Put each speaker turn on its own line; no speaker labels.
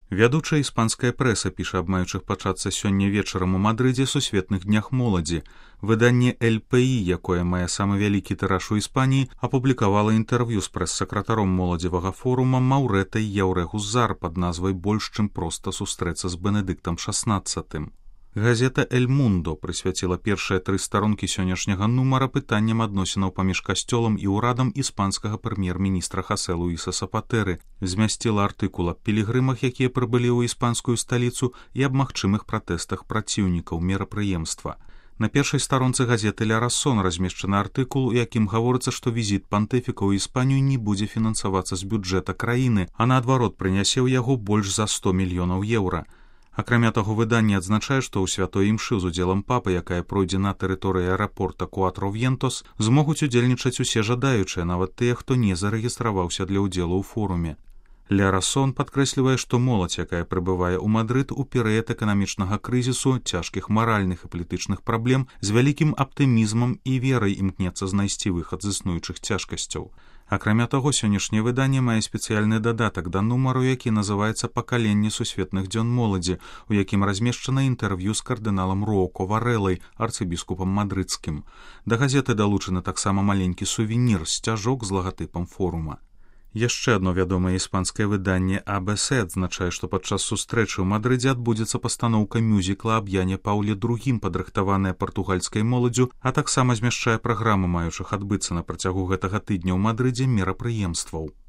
Вядучая іспанская прэса піша аб маючых пачацца сёння вечарам у Мадрыдзе сусветных днях моладзі. Выданне ЛПІ, якое мае самы вялікі тыраж у Іспаніі, апублікавала інтэрв'ю з прэс-сакратаром моладзевага форума Маўрэтай Яўрэгузар пад назвай «Больш, чым проста сустрэцца з Бенедыктам XVI». Газета «Эль Мундо» прысвяціла першыя 3 старонкі сённяшняга нумара пытанням адносінаў паміж касцёлам і ўрадам іспанскага прэм'ер-міністра Хасе Луіса Сапатэры, змясціла артыкул аб пілігрымах, якія прыбылі ў іспанскую сталіцу, і аб магчымых пратэстах праціўнікаў мерапрыемства. На першай старонцы газеты «Ля Расон» размешчаны артыкул, у якім гаворыцца, што візіт пантыфіка ў Іспанію не будзе фінансавацца з бюджэта краіны, а наадварот прынясе ў яго больш за 100 мільёнаў еўра. Акрамя таго, выданне адзначае, што ў святой імшы з удзелам папы, якая пройдзе на тэрыторыі аэрапорта Куатро Вьентос, змогуць удзельнічаць усе жадаючыя, нават тыя, хто не зарэгістраваўся для ўдзелу ў форуме. Ля Расон падкрэслівае, што моладзь, якая прыбывае ў Мадрыд у перыяд эканамічнага крызісу, цяжкіх маральных і палітычных праблем, з вялікім аптымізмам і верай імкнецца знайсці выхад з існуючых цяжкасцяў. Акрамя таго, сённяшняе выданне мае спецыяльны дадатак да нумару, які называецца «Пакаленне сусветных дзён моладзі», у якім размешчана інтэрв'ю з кардыналам Роўко Варэлай, арцыбіскупам мадрыдскім. Да газеты далучаны таксама маленькі сувенір, сцяжок з лагатыпам форума. Яшчэ адно вядомае іспанскае выданне АБС адзначае, што падчас сустрэчы ў Мадрыдзе адбудзецца пастаноўка мюзікла аб Яне Паўле II, падрыхтаваная партугальскай моладдзю, а таксама змяшчае праграму маючых адбыцца на працягу гэтага тыдня ў Мадрыдзе мерапрыемстваў.